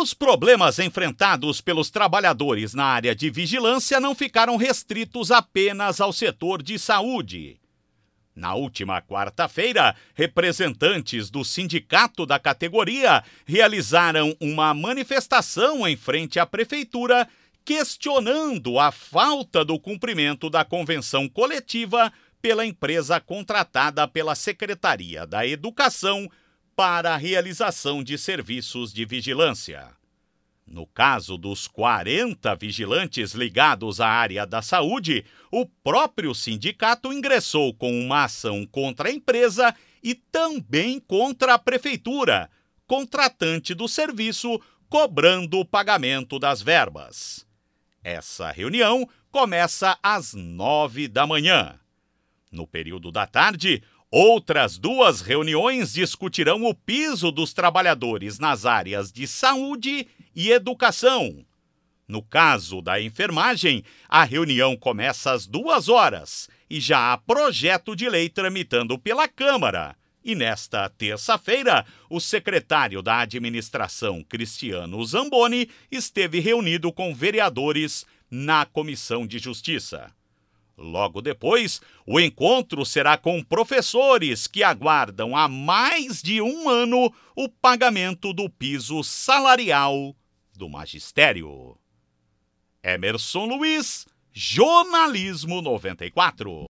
Os problemas enfrentados pelos trabalhadores na área de vigilância não ficaram restritos apenas ao setor de saúde. Na última quarta-feira, representantes do sindicato da categoria realizaram uma manifestação em frente à prefeitura questionando a falta do cumprimento da convenção coletiva pela empresa contratada pela Secretaria da Educação para a realização de serviços de vigilância. No caso dos 40 vigilantes ligados à área da saúde, o próprio sindicato ingressou com uma ação contra a empresa e também contra a prefeitura, contratante do serviço, cobrando o pagamento das verbas. Essa reunião começa às 9 da manhã. No período da tarde, outras 2 reuniões discutirão o piso dos trabalhadores nas áreas de saúde e educação. No caso da enfermagem, a reunião começa às 2 horas e já há projeto de lei tramitando pela Câmara. E nesta terça-feira, o secretário da Administração, Cristiano Zamboni, esteve reunido com vereadores na Comissão de Justiça. Logo depois, o encontro será com professores que aguardam há mais de 1 ano o pagamento do piso salarial do magistério. Emerson Luiz, Jornalismo 94.